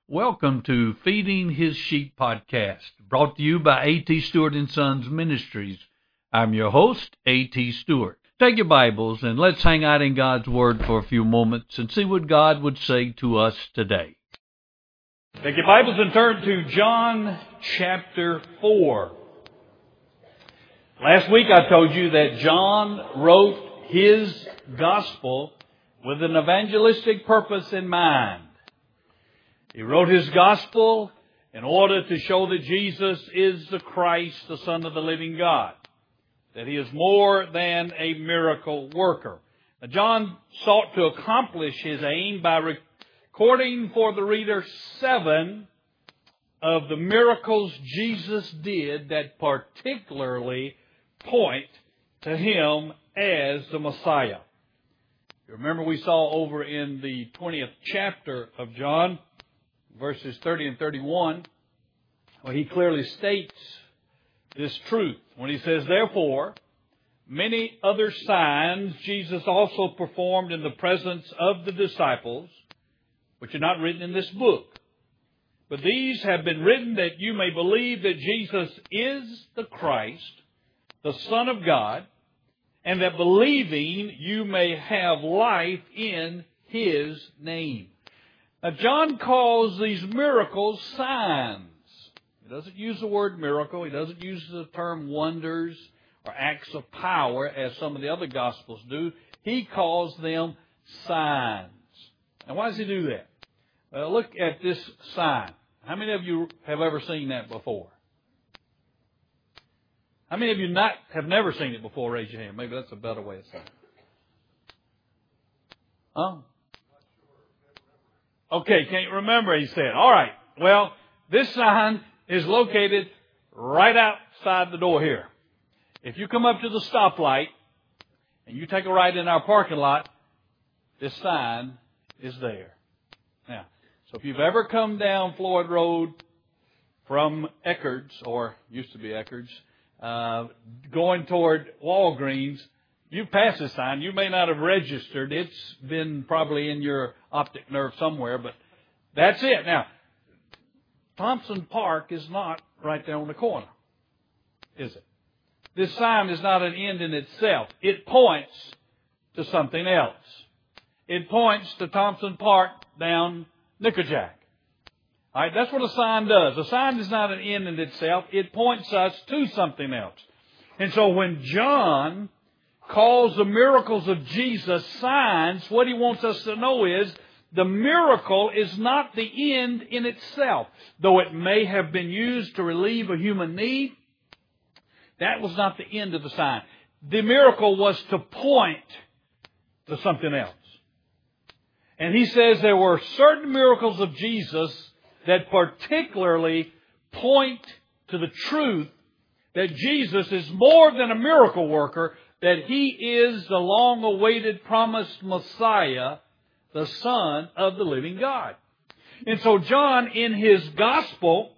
Welcome to Feeding His Sheep podcast, brought to you by A.T. Stewart & Sons Ministries. I'm your host, A.T. Stewart. Take your Bibles and let's hang out in God's Word for a few moments and see what God would say to us today. Take your Bibles and turn to John chapter 4. Last week I told you that John wrote his gospel with an evangelistic purpose in mind. He wrote his gospel in order to show that Jesus is the Christ, the Son of the living God, that He is more than a miracle worker. Now, John sought to accomplish his aim by recording for the reader 7 of the miracles Jesus did that particularly point to Him as the Messiah. You remember we saw over in the 20th chapter of John, verses 30 and 31, where he clearly states this truth. When he says, "Therefore, many other signs Jesus also performed in the presence of the disciples, which are not written in this book. But these have been written that you may believe that Jesus is the Christ, the Son of God, and that believing you may have life in His name." Now, John calls these miracles signs. He doesn't use the word miracle. He doesn't use the term wonders or acts of power as some of the other Gospels do. He calls them signs. Now, why does he do that? Well, look at this sign. How many of you have ever seen that before? How many of you have never seen it before? Raise your hand. Maybe that's a better way of saying it. Huh? Okay, can't remember, he said. All right. Well, this sign is located right outside the door here. If you come up to the stoplight and you take a right in our parking lot, this sign is there. Now, so if you've ever come down Floyd Road from Eckerd's, or used to be Eckerd's, going toward Walgreens, you pass this sign. You may not have registered. It's been probably in your optic nerve somewhere, but that's it. Now, Thompson Park is not right there on the corner, is it? This sign is not an end in itself. It points to something else. It points to Thompson Park down Nickajack. All right, that's what a sign does. A sign is not an end in itself. It points us to something else. And so when John calls the miracles of Jesus signs, what he wants us to know is the miracle is not the end in itself. Though it may have been used to relieve a human need, that was not the end of the sign. The miracle was to point to something else. And he says there were certain miracles of Jesus that particularly point to the truth that Jesus is more than a miracle worker, that He is the long-awaited promised Messiah, the Son of the living God. And so John, in his Gospel,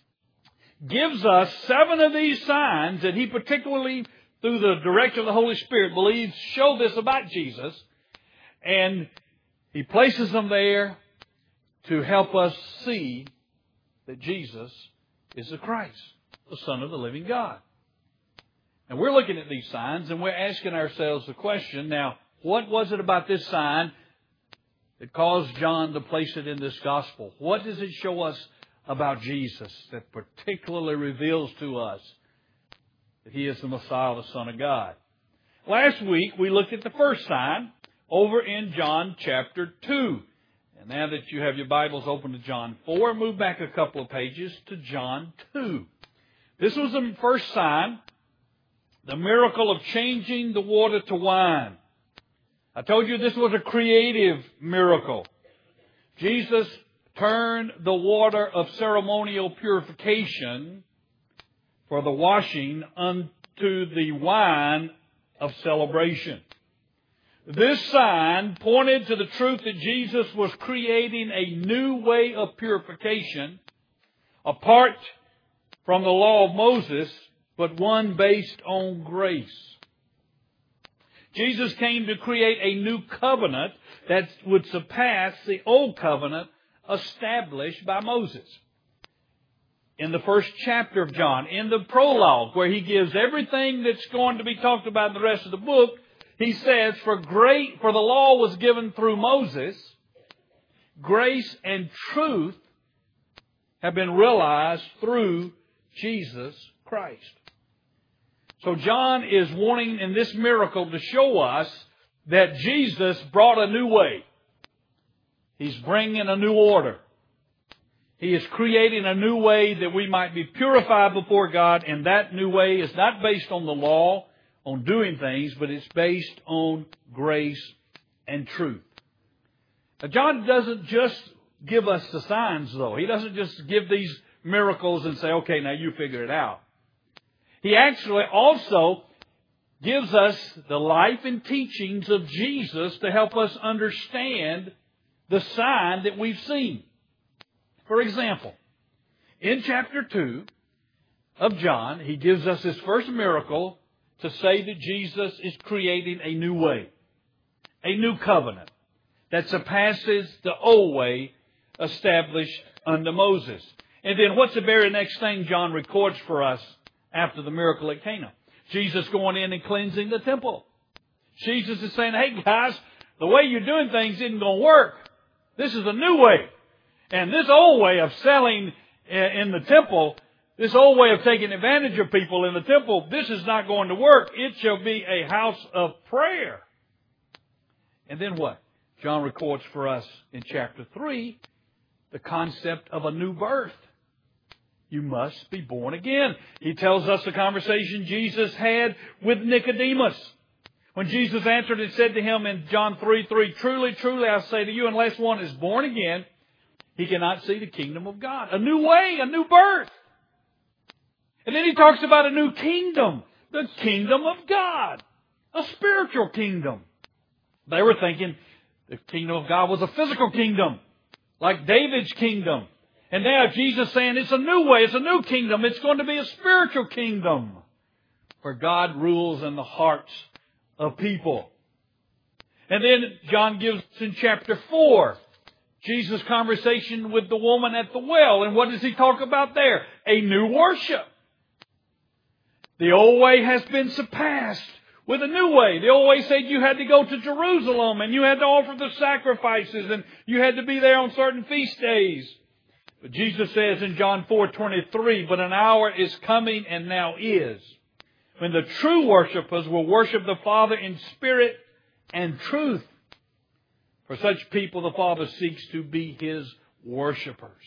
gives us 7 of these signs that he particularly, through the direction of the Holy Spirit, believes show this about Jesus. And he places them there to help us see that Jesus is the Christ, the Son of the living God. And we're looking at these signs and we're asking ourselves the question, now, what was it about this sign that caused John to place it in this gospel? What does it show us about Jesus that particularly reveals to us that He is the Messiah, the Son of God? Last week we looked at the first sign over in John chapter 2. And now that you have your Bibles open to John 4, move back a couple of pages to John 2. This was the first sign, the miracle of changing the water to wine. I told you this was a creative miracle. Jesus turned the water of ceremonial purification for the washing unto the wine of celebration. This sign pointed to the truth that Jesus was creating a new way of purification apart from the law of Moses, but one based on grace. Jesus came to create a new covenant that would surpass the old covenant established by Moses. In the first chapter of John, in the prologue, where he gives everything that's going to be talked about in the rest of the book, he says, for the law was given through Moses, grace and truth have been realized through Jesus Christ. So John is wanting in this miracle to show us that Jesus brought a new way. He's bringing a new order. He is creating a new way that we might be purified before God, and that new way is not based on the law, on doing things, but it's based on grace and truth. Now, John doesn't just give us the signs, though. He doesn't just give these miracles and say, okay, now you figure it out. He actually also gives us the life and teachings of Jesus to help us understand the sign that we've seen. For example, in chapter 2 of John, he gives us his first miracle to say that Jesus is creating a new way, a new covenant that surpasses the old way established under Moses. And then what's the very next thing John records for us after the miracle at Cana? Jesus going in and cleansing the temple. Jesus is saying, hey guys, the way you're doing things isn't going to work. This is a new way. And this old way of selling in the temple, this old way of taking advantage of people in the temple, this is not going to work. It shall be a house of prayer. And then what? John records for us in chapter 3 the concept of a new birth. You must be born again. He tells us the conversation Jesus had with Nicodemus. When Jesus answered and said to him in John 3:3, truly, truly, I say to you, unless one is born again, he cannot see the kingdom of God. A new way, a new birth. And then he talks about a new kingdom, the kingdom of God, a spiritual kingdom. They were thinking the kingdom of God was a physical kingdom, like David's kingdom. And now Jesus saying it's a new way, it's a new kingdom. It's going to be a spiritual kingdom where God rules in the hearts of people. And then John gives us in chapter 4 Jesus' conversation with the woman at the well. And what does he talk about there? A new worship. The old way has been surpassed with a new way. The old way said you had to go to Jerusalem and you had to offer the sacrifices and you had to be there on certain feast days. But Jesus says in John 4:23, but an hour is coming and now is, when the true worshipers will worship the Father in spirit and truth. For such people the Father seeks to be His worshipers.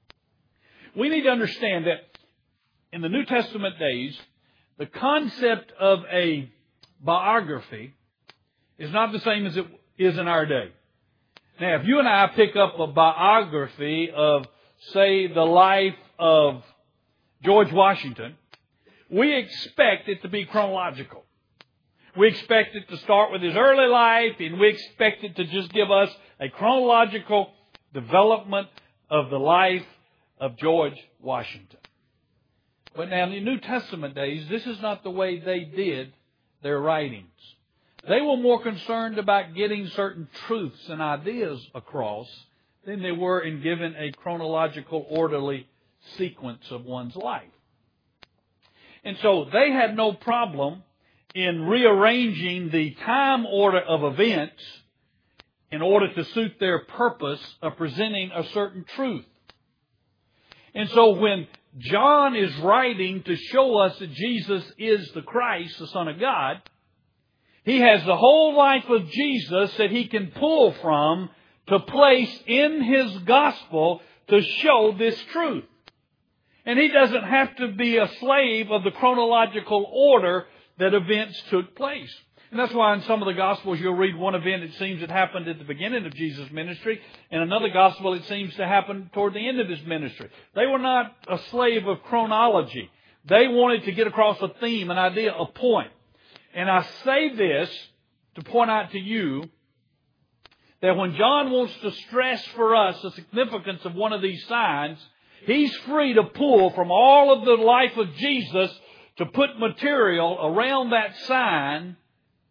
We need to understand that in the New Testament days, the concept of a biography is not the same as it is in our day. Now, if you and I pick up a biography of, say, the life of George Washington, we expect it to be chronological. We expect it to start with his early life, and we expect it to just give us a chronological development of the life of George Washington. But now in the New Testament days, this is not the way they did their writings. They were more concerned about getting certain truths and ideas across than they were in giving a chronological, orderly sequence of one's life. And so they had no problem in rearranging the time order of events in order to suit their purpose of presenting a certain truth. And so when John is writing to show us that Jesus is the Christ, the Son of God, he has the whole life of Jesus that he can pull from to place in his gospel to show this truth. And he doesn't have to be a slave of the chronological order that events took place. And that's why in some of the Gospels you'll read one event it seems it happened at the beginning of Jesus' ministry, and another Gospel it seems to happen toward the end of his ministry. They were not a slave of chronology. They wanted to get across a theme, an idea, a point. And I say this to point out to you that when John wants to stress for us the significance of one of these signs, he's free to pull from all of the life of Jesus to put material around that sign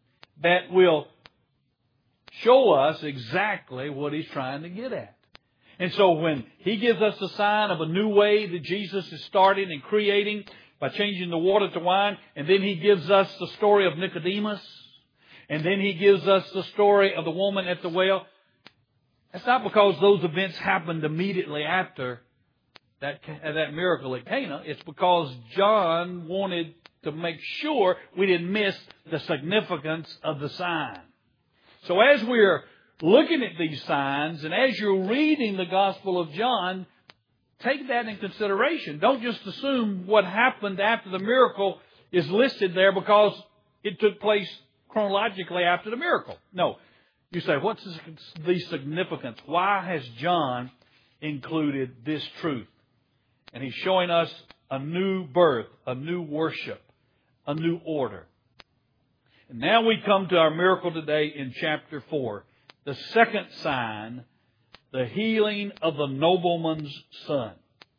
that will show us exactly what he's trying to get at. And so when He gives us the sign of a new way that Jesus is starting and creating by changing the water to wine, and then He gives us the story of Nicodemus, and then He gives us the story of the woman at the well, that's not because those events happened immediately after that miracle at Cana. It's because John wanted to make sure we didn't miss the significance of the sign. So as we're looking at these signs, and as you're reading the Gospel of John, take that in consideration. Don't just assume what happened after the miracle is listed there because it took place chronologically after the miracle. No. You say, what's the significance? Why has John included this truth? And he's showing us a new birth, a new worship, a new order. And now we come to our miracle today in chapter 4. The second sign, the healing of the nobleman's son.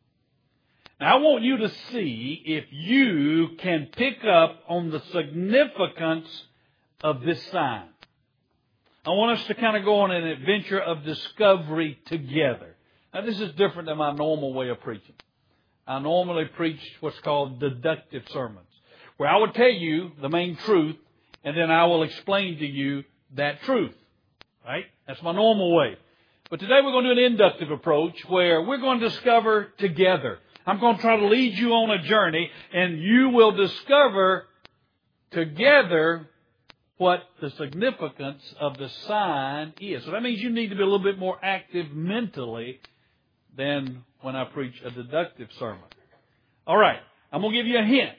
Now I want you to see if you can pick up on the significance of this sign. I want us to kind of go on an adventure of discovery together. Now this is different than my normal way of preaching. I normally preach what's called deductive sermons, where I would tell you the main truth, and then I will explain to you that truth. Right? That's my normal way. But today we're going to do an inductive approach where we're going to discover together. I'm going to try to lead you on a journey, and you will discover together what the significance of the sign is. So that means you need to be a little bit more active mentally than when I preach a deductive sermon. All right. I'm going to give you a hint.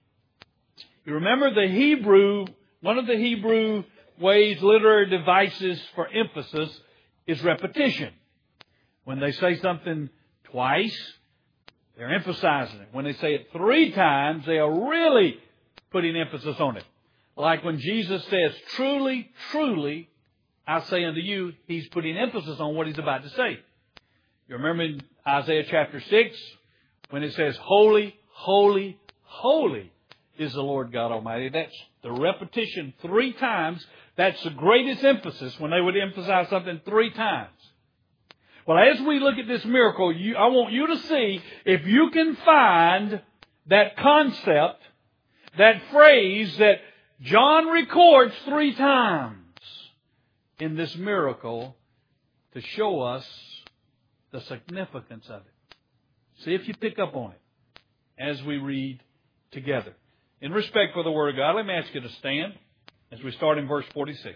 You remember one of the Hebrew ways, literary devices for emphasis is repetition. When they say something twice, they're emphasizing it. When they say it 3 times, they are really putting emphasis on it. Like when Jesus says, truly, truly, I say unto you, He's putting emphasis on what He's about to say. You remember in Isaiah chapter 6, when it says, holy, holy, holy is the Lord God Almighty. That's the repetition 3 times. That's the greatest emphasis when they would emphasize something 3 times. Well, as we look at this miracle, I want you to see if you can find that concept, that phrase that John records 3 times in this miracle to show us the significance of it. See if you pick up on it as we read together. In respect for the Word of God, let me ask you to stand as we start in verse 46.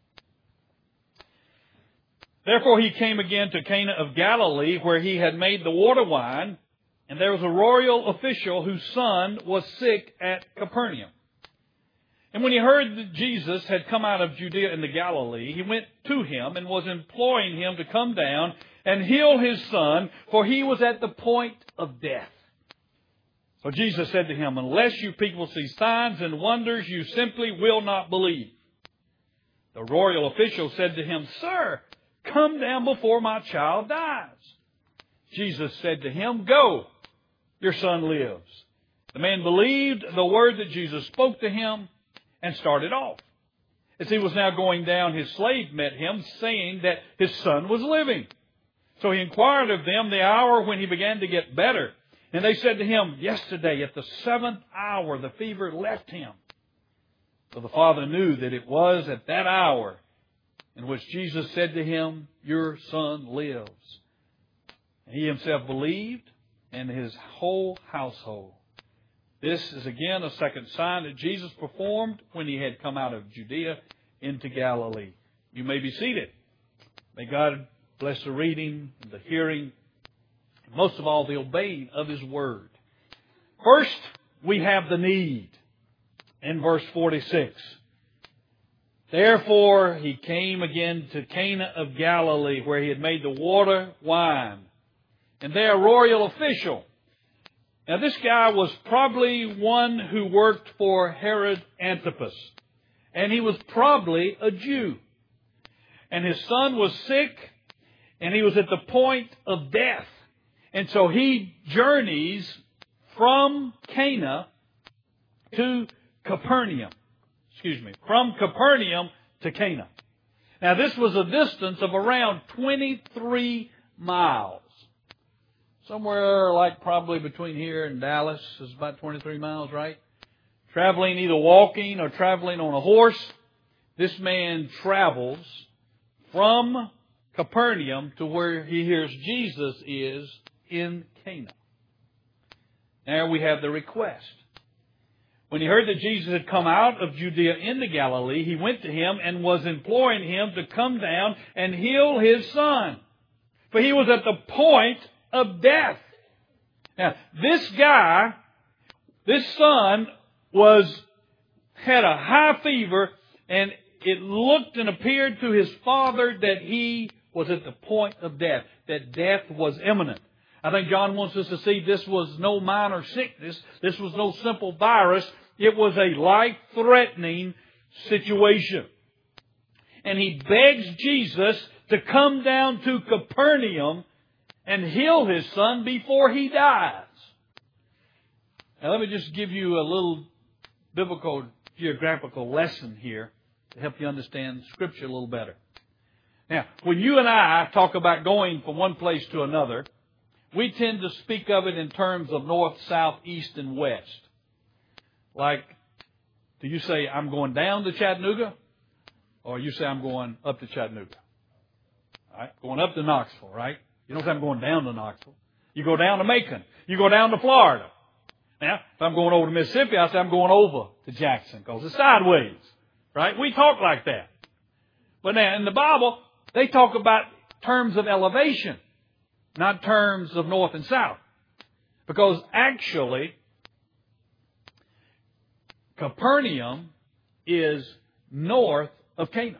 Therefore He came again to Cana of Galilee, where He had made the water wine, and there was a royal official whose son was sick at Capernaum. And when he heard that Jesus had come out of Judea into Galilee, he went to him and was imploring him to come down and heal his son, for he was at the point of death. So Jesus said to him, unless you people see signs and wonders, you simply will not believe. The royal official said to him, Sir, come down before my child dies. Jesus said to him, Go, your son lives. The man believed the word that Jesus spoke to him and started off. As he was now going down, his slave met him, saying that his son was living. So he inquired of them the hour when he began to get better. And they said to him, Yesterday at the 7th hour the fever left him. So the father knew that it was at that hour in which Jesus said to him, Your son lives. And he himself believed, and his whole household. This is again a second sign that Jesus performed when He had come out of Judea into Galilee. You may be seated. May God bless the reading, the hearing, and most of all the obeying of His Word. First, we have the need in verse 46. Therefore, He came again to Cana of Galilee, where He had made the water wine. And there a royal official. Now this guy was probably one who worked for Herod Antipas. And he was probably a Jew. And his son was sick, and he was at the point of death. And so he journeys from Cana to Capernaum. From Capernaum to Cana. Now this was a distance of around 23 miles. Somewhere like probably between here and Dallas is about 23 miles, right? Traveling either walking or traveling on a horse. This man travels from Capernaum to where he hears Jesus is in Cana. There we have the request. When he heard that Jesus had come out of Judea into Galilee, he went to him and was imploring him to come down and heal his son. For he was at the point of death. Now, this guy, this son, had a high fever, and it looked and appeared to his father that he was at the point of death, that death was imminent. I think John wants us to see this was no minor sickness. This was no simple virus. It was a life-threatening situation. And he begs Jesus to come down to Capernaum and heal his son before he dies. Now let me just give you a little biblical geographical lesson here to help you understand Scripture a little better. Now, when you and I talk about going from one place to another, we tend to speak of it in terms of north, south, east, and west. Like, do you say, I'm going down to Chattanooga? Or you say, I'm going up to Chattanooga? All right? Going up to Knoxville, right? You don't say, I'm going down to Knoxville. You go down to Macon. You go down to Florida. Now, if I'm going over to Mississippi, I say, I'm going over to Jackson because it's sideways. Right? We talk like that. But now, in the Bible, they talk about terms of elevation, not terms of north and south. Because actually, Capernaum is north of Cana.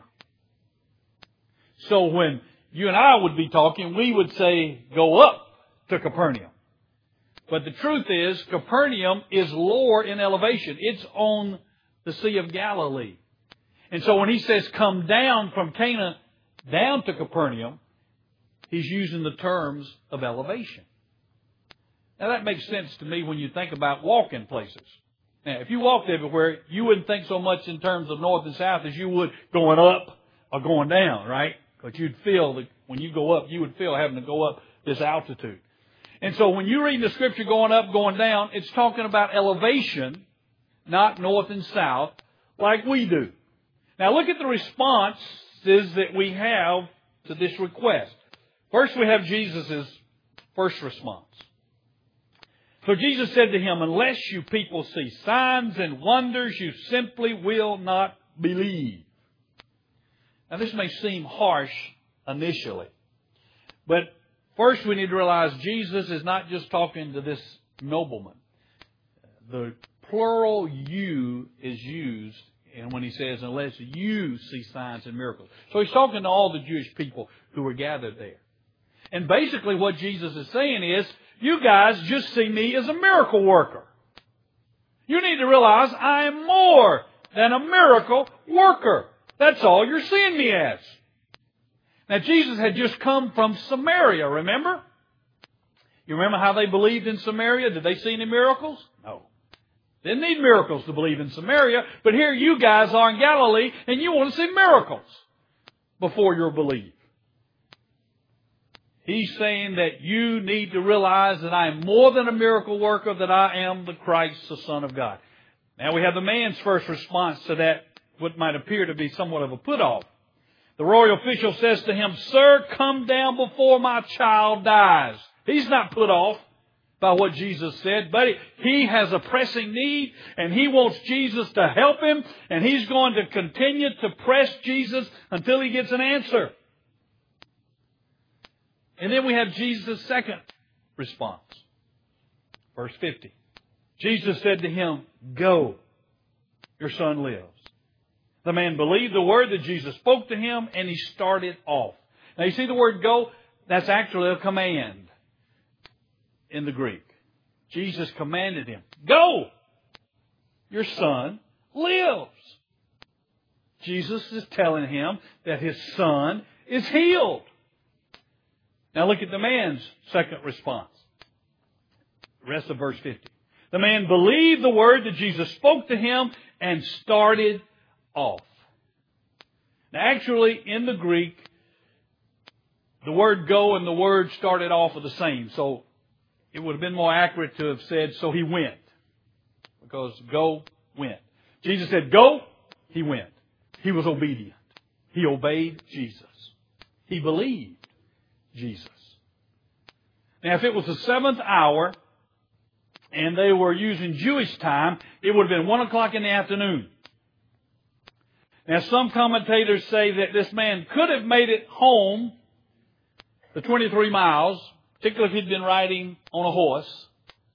So when you and I would be talking, we would say, go up to Capernaum. But the truth is, Capernaum is lower in elevation. It's on the Sea of Galilee. And so when he says, come down from Cana down to Capernaum, he's using the terms of elevation. Now that makes sense to me when you think about walking places. Now, if you walked everywhere, you wouldn't think so much in terms of north and south as you would going up or going down, right? Because you'd feel that when you go up, you would feel having to go up this altitude. And so when you read the Scripture going up, going down, it's talking about elevation, not north and south, like we do. Now look at the responses that we have to this request. First we have Jesus' first response. So Jesus said to him, unless you people see signs and wonders, you simply will not believe. Now this may seem harsh initially, but first we need to realize Jesus is not just talking to this nobleman. The plural you is used and when he says, unless you see signs and miracles. So he's talking to all the Jewish people who were gathered there. And basically what Jesus is saying is, you guys just see me as a miracle worker. You need to realize I am more than a miracle worker. That's all you're seeing me as. Now Jesus had just come from Samaria, remember? You remember how they believed in Samaria? Did they see any miracles? No. Didn't need miracles to believe in Samaria, but here you guys are in Galilee and you want to see miracles before you'll believe. He's saying that you need to realize that I am more than a miracle worker, that I am the Christ, the Son of God. Now we have the man's first response to that, what might appear to be somewhat of a put-off. The royal official says to him, sir, come down before my child dies. He's not put off by what Jesus said, but he has a pressing need and he wants Jesus to help him, and he's going to continue to press Jesus until he gets an answer. And then we have Jesus' second response. Verse 50. Jesus said to him, go, your son lives. The man believed the word that Jesus spoke to him, and he started off. Now you see the word go? That's actually a command in the Greek. Jesus commanded him, go, your son lives. Jesus is telling him that his son is healed. Now look at the man's second response. The rest of verse 50. The man believed the word that Jesus spoke to him and started off. Now actually in the Greek, the word go and the word started off with the same. So it would have been more accurate to have said, so he went. Because go, went. Jesus said, go, he went. He was obedient. He obeyed Jesus. He believed Jesus. Now, if it was the 7th hour and they were using Jewish time, it would have been 1 o'clock in the afternoon. Now, some commentators say that this man could have made it home the 23 miles, particularly if he'd been riding on a horse.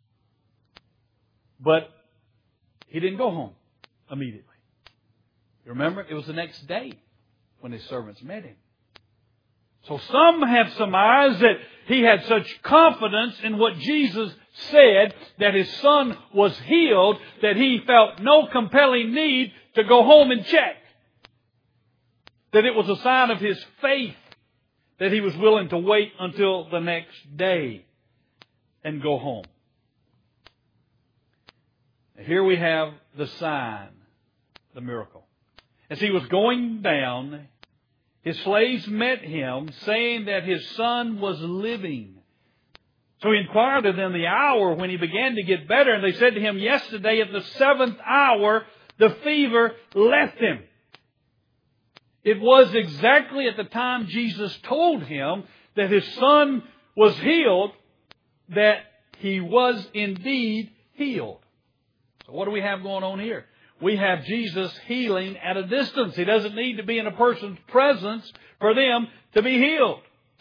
But he didn't go home immediately. You remember, it was the next day when his servants met him. So some have surmised that he had such confidence in what Jesus said that his son was healed that he felt no compelling need to go home and check. That it was a sign of his faith that he was willing to wait until the next day and go home. Here we have the sign, the miracle. As he was going down, his slaves met him, saying that his son was living. So he inquired of them the hour when he began to get better, and they said to him, yesterday at the 7th hour, the fever left him. It was exactly at the time Jesus told him that his son was healed, that he was indeed healed. So what do we have going on here? We have Jesus healing at a distance. He doesn't need to be in a person's presence for them to be healed.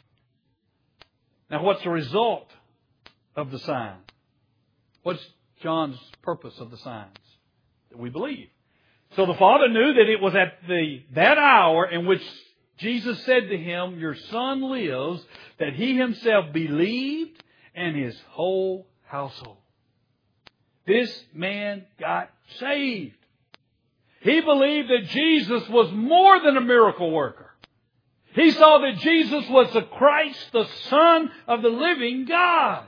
Now, what's the result of the sign? What's John's purpose of the signs? That we believe. So the Father knew that it was at that hour in which Jesus said to him, your son lives, that he himself believed and his whole household. This man got saved. He believed that Jesus was more than a miracle worker. He saw that Jesus was the Christ, the Son of the living God.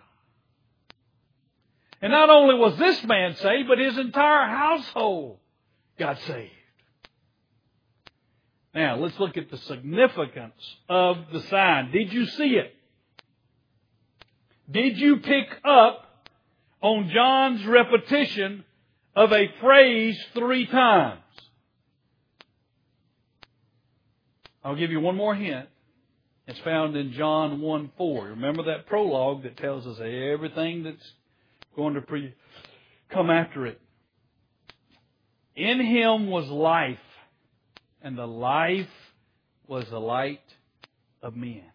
And not only was this man saved, but his entire household got saved. Now, let's look at the significance of the sign. Did you see it? Did you pick up on John's repetition of a phrase 3 times? I'll give you one more hint. It's found in John 1:4. Remember that prologue that tells us everything that's going to come after it. In him was life, and the life was the light of men.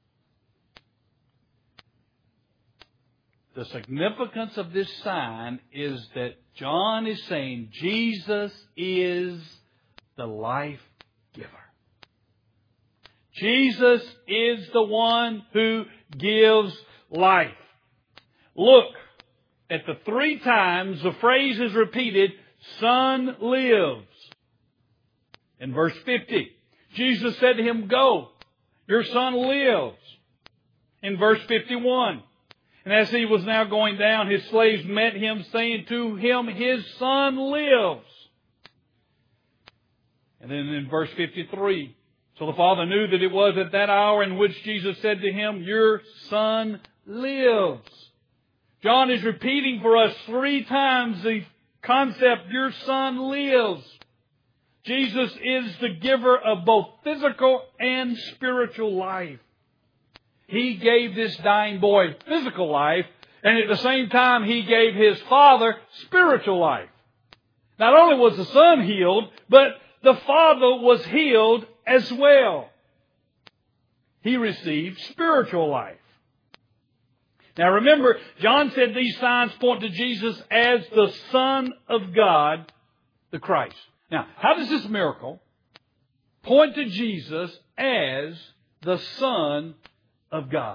The significance of this sign is that John is saying Jesus is the life giver. Jesus is the one who gives life. Look at the 3 times the phrase is repeated, Son lives. In verse 50, Jesus said to him, go, your son lives. In verse 51, and as he was now going down, his slaves met him, saying to him, his son lives. And then in verse 53, so the Father knew that it was at that hour in which Jesus said to him, your son lives. John is repeating for us 3 times the concept, your son lives. Jesus is the giver of both physical and spiritual life. He gave this dying boy physical life, and at the same time He gave his father spiritual life. Not only was the son healed, but the father was healed as well. He received spiritual life. Now remember, John said these signs point to Jesus as the Son of God, the Christ. Now, how does this miracle point to Jesus as the Son of God?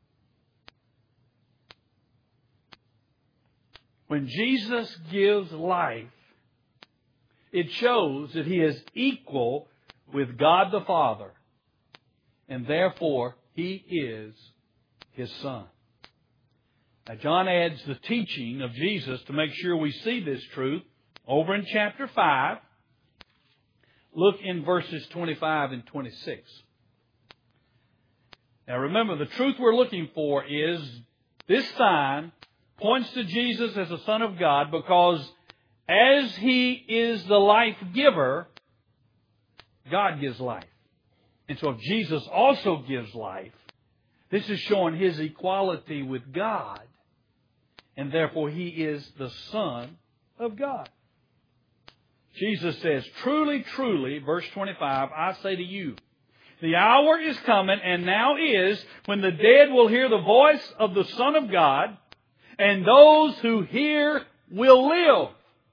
When Jesus gives life, it shows that He is equal with God the Father, and therefore He is His Son. Now, John adds the teaching of Jesus to make sure we see this truth over in chapter 5. Look in verses 25 and 26. Now remember, the truth we're looking for is this sign points to Jesus as the Son of God because as He is the life giver, God gives life. And so if Jesus also gives life, this is showing His equality with God. And therefore He is the Son of God. Jesus says, truly, truly, verse 25, I say to you, the hour is coming, and now is, when the dead will hear the voice of the Son of God, and those who hear will live.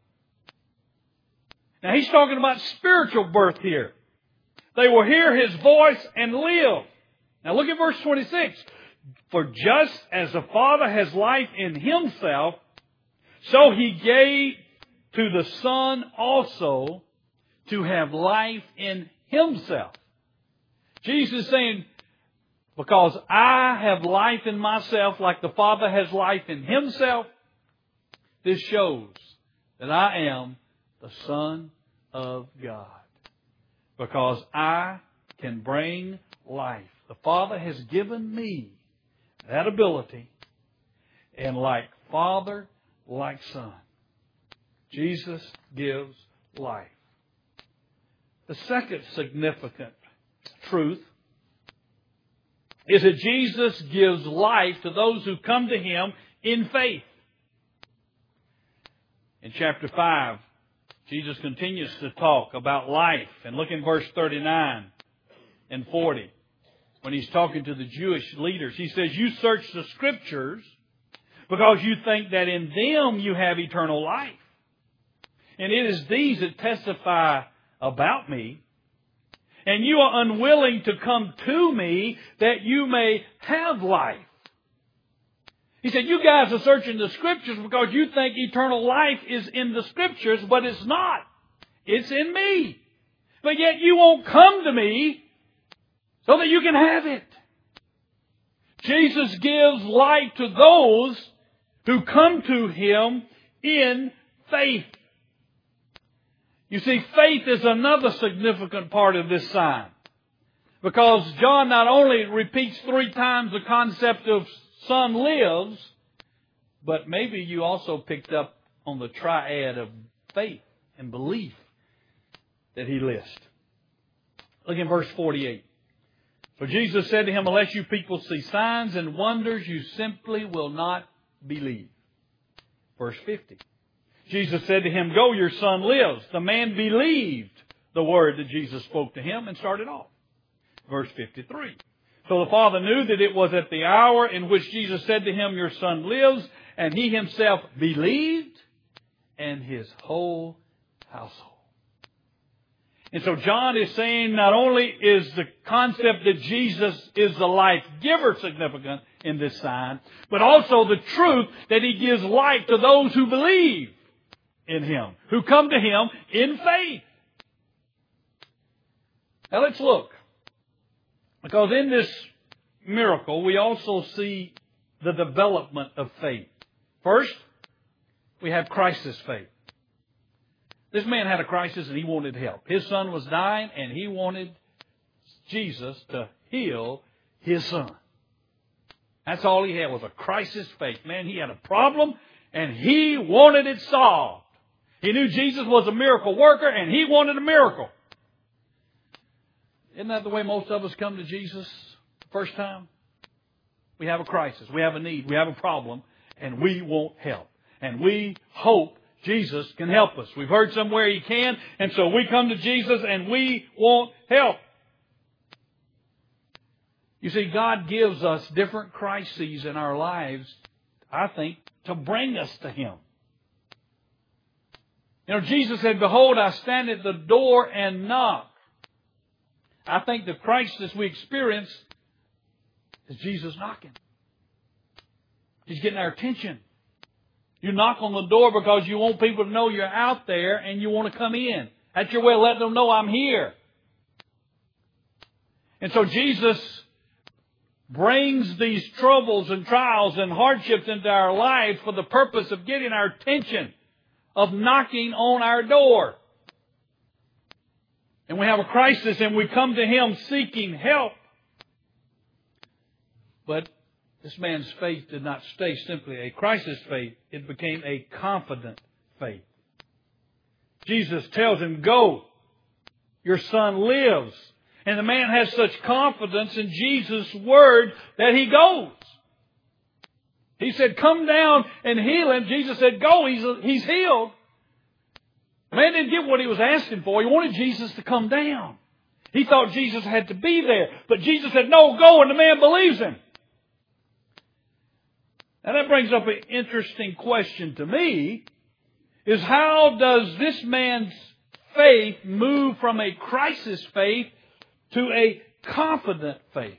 Now He's talking about spiritual birth here. They will hear His voice and live. Now look at verse 26. For just as the Father has life in Himself, so He gave to the Son also to have life in Himself. Jesus is saying, because I have life in myself like the Father has life in Himself, this shows that I am the Son of God. Because I can bring life. The Father has given me that ability. And like Father, like Son, Jesus gives life. The second significant truth is that Jesus gives life to those who come to Him in faith. In chapter 5, Jesus continues to talk about life. And look in verse 39 and 40. When He's talking to the Jewish leaders, He says, you search the Scriptures because you think that in them you have eternal life. And it is these that testify about me. And you are unwilling to come to me that you may have life. He said, you guys are searching the Scriptures because you think eternal life is in the Scriptures, but it's not. It's in me. But yet you won't come to me so that you can have it. Jesus gives life to those who come to Him in faith. You see, faith is another significant part of this sign. Because John not only repeats 3 times the concept of Son lives, but maybe you also picked up on the triad of faith and belief that he lists. Look in verse 48. For Jesus said to him, unless you people see signs and wonders, you simply will not believe. Verse 50. Jesus said to him, go, your son lives. The man believed the word that Jesus spoke to him and started off. Verse 53. So the father knew that it was at the hour in which Jesus said to him, your son lives, and he himself believed, and his whole household. And so John is saying not only is the concept that Jesus is the life giver significant in this sign, but also the truth that he gives life to those who believe in him, who come to him in faith. Now let's look. Because in this miracle, we also see the development of faith. First, we have crisis faith. This man had a crisis and he wanted help. His son was dying and he wanted Jesus to heal his son. That's all he had was a crisis faith. Man, he had a problem and he wanted it solved. He knew Jesus was a miracle worker and he wanted a miracle. Isn't that the way most of us come to Jesus the first time? We have a crisis. We have a need. We have a problem. And we want help. And we hope Jesus can help us. We've heard somewhere He can. And so we come to Jesus and we want help. You see, God gives us different crises in our lives, I think, to bring us to Him. You know, Jesus said, behold, I stand at the door and knock. I think the crisis we experience is Jesus knocking. He's getting our attention. You knock on the door because you want people to know you're out there and you want to come in. That's your way of letting them know I'm here. And so Jesus brings these troubles and trials and hardships into our lives for the purpose of getting our attention, of knocking on our door. And we have a crisis and we come to Him seeking help. But this man's faith did not stay simply a crisis faith. It became a confident faith. Jesus tells him, "Go, your son lives." And the man has such confidence in Jesus' word that he goes. He said, "Come down and heal him." Jesus said, "Go, he's healed." The man didn't get what he was asking for. He wanted Jesus to come down. He thought Jesus had to be there. But Jesus said, "No, go," and the man believes him. Now that brings up an interesting question to me, is how does this man's faith move from a crisis faith to a confident faith?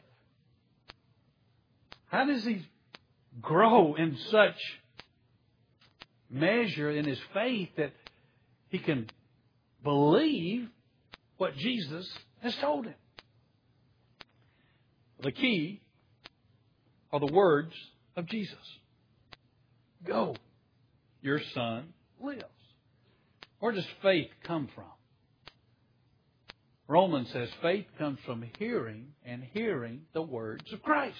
How does he grow in such measure in his faith that he can believe what Jesus has told him? The key are the words of Jesus. Go, your son lives. Where does faith come from? Romans says faith comes from hearing, and hearing the words of Christ.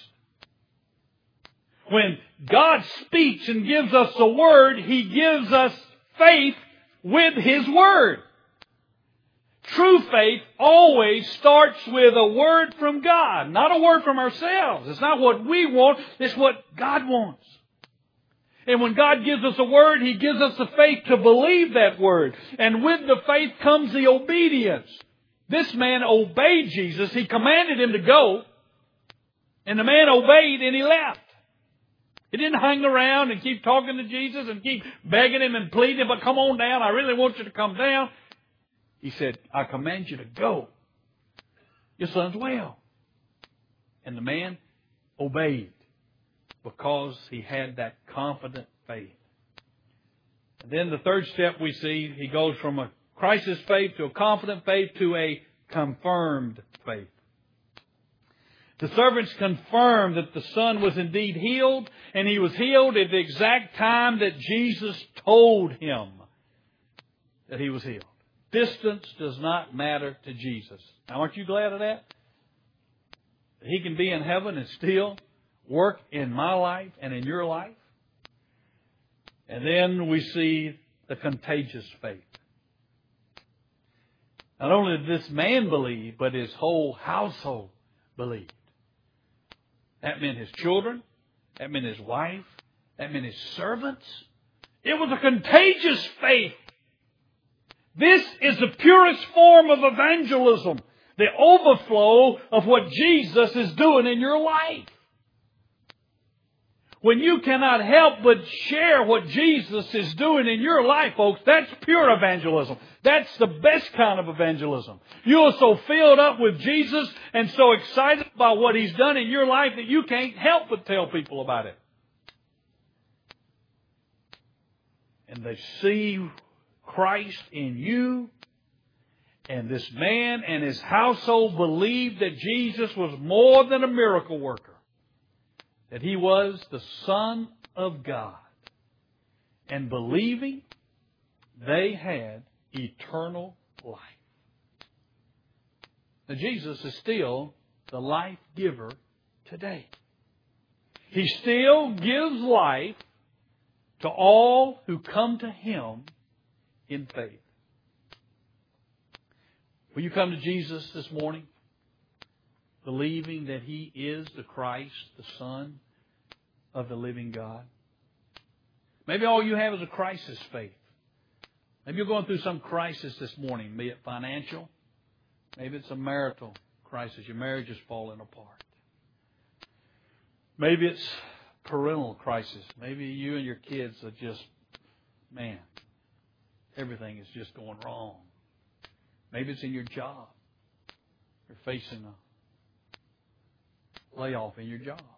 When God speaks and gives us a word, He gives us faith with His word. True faith always starts with a word from God, not a word from ourselves. It's not what we want, it's what God wants. And when God gives us a word, He gives us the faith to believe that word. And with the faith comes the obedience. This man obeyed Jesus. He commanded him to go. And the man obeyed and he left. He didn't hang around and keep talking to Jesus and keep begging Him and pleading, "But come on down. I really want you to come down." He said, "I command you to go. Your son's well." And the man obeyed because he had that confident faith. And then the third step we see, he goes from a crisis faith to a confident faith to a confirmed faith. The servants confirmed that the son was indeed healed, and he was healed at the exact time that Jesus told him that he was healed. Distance does not matter to Jesus. Now, aren't you glad of that? That He can be in heaven and still work in my life and in your life. And then we see the contagious faith. Not only did this man believe, but his whole household believed. That meant his children. That meant his wife. That meant his servants. It was a contagious faith. This is the purest form of evangelism. The overflow of what Jesus is doing in your life. When you cannot help but share what Jesus is doing in your life, folks, that's pure evangelism. That's the best kind of evangelism. You are so filled up with Jesus and so excited about what He's done in your life that you can't help but tell people about it. And they see Christ in you. And this man and his household believed that Jesus was more than a miracle worker. That He was the Son of God. And believing, they had eternal life. Now, Jesus is still the life giver today. He still gives life to all who come to Him in faith. Will you come to Jesus this morning, believing that He is the Christ, the Son of the living God? Maybe all you have is a crisis faith. Maybe you're going through some crisis this morning, be it financial. Maybe it's a marital crisis. Your marriage is falling apart. Maybe it's parental crisis. Maybe you and your kids are just, man, everything is just going wrong. Maybe it's in your job. You're facing a layoff in your job.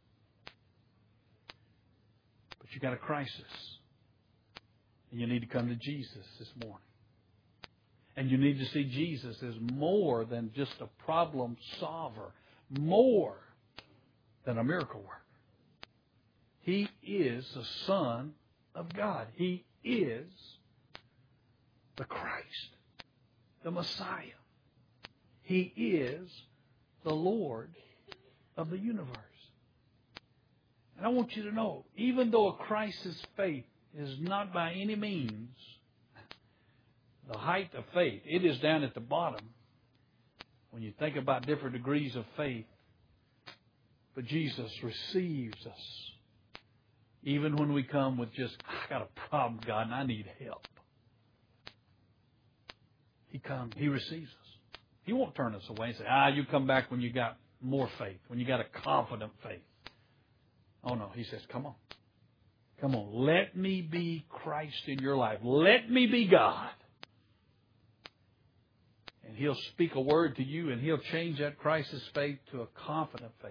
But you got a crisis. And you need to come to Jesus this morning. And you need to see Jesus as more than just a problem solver. More than a miracle worker. He is the Son of God. He is the Christ, the Messiah. He is the Lord of the universe. And I want you to know, even though a crisis faith is not by any means the height of faith, it is down at the bottom when you think about different degrees of faith. But Jesus receives us. Even when we come with just, I got a problem, God, and I need help. He comes, He receives us. He won't turn us away and say, you come back when you got more faith, when you got a confident faith. Oh no, He says, come on. Come on, let me be Christ in your life. Let me be God. And He'll speak a word to you and He'll change that crisis faith to a confident faith.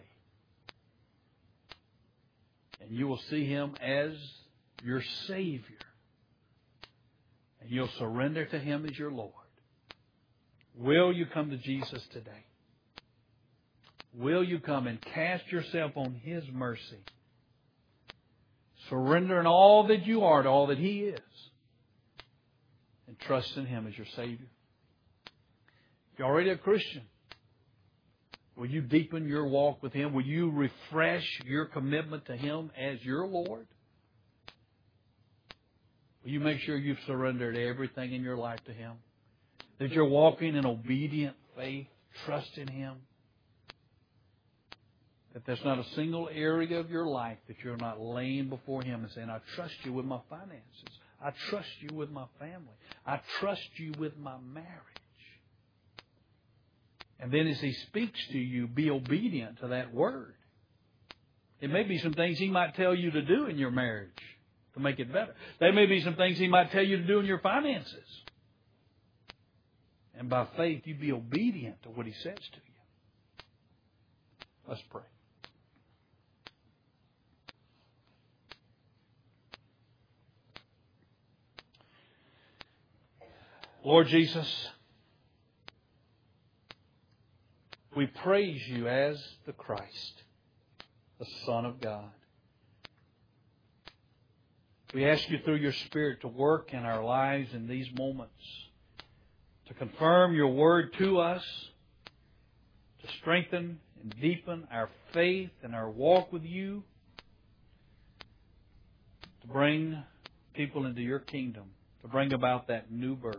And you will see Him as your Savior. And you'll surrender to Him as your Lord. Will you come to Jesus today? Will you come and cast yourself on His mercy? Surrendering all that you are to all that He is. And trust in Him as your Savior. If you're already a Christian, will you deepen your walk with Him? Will you refresh your commitment to Him as your Lord? Will you make sure you've surrendered everything in your life to Him? That you're walking in obedient faith, trusting Him? That there's not a single area of your life that you're not laying before Him and saying, I trust you with my finances. I trust you with my family. I trust you with my marriage. And then as He speaks to you, be obedient to that word. It may be some things He might tell you to do in your marriage to make it better. There may be some things He might tell you to do in your finances. And by faith, you be obedient to what He says to you. Let's pray. Lord Jesus, we praise You as the Christ, the Son of God. We ask You through Your Spirit to work in our lives in these moments, to confirm Your Word to us, to strengthen and deepen our faith and our walk with You, to bring people into Your kingdom, to bring about that new birth.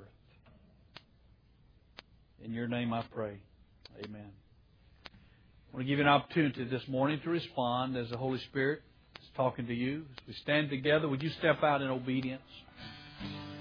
In Your name I pray. Amen. I want to give you an opportunity this morning to respond as the Holy Spirit is talking to you. As we stand together, would you step out in obedience?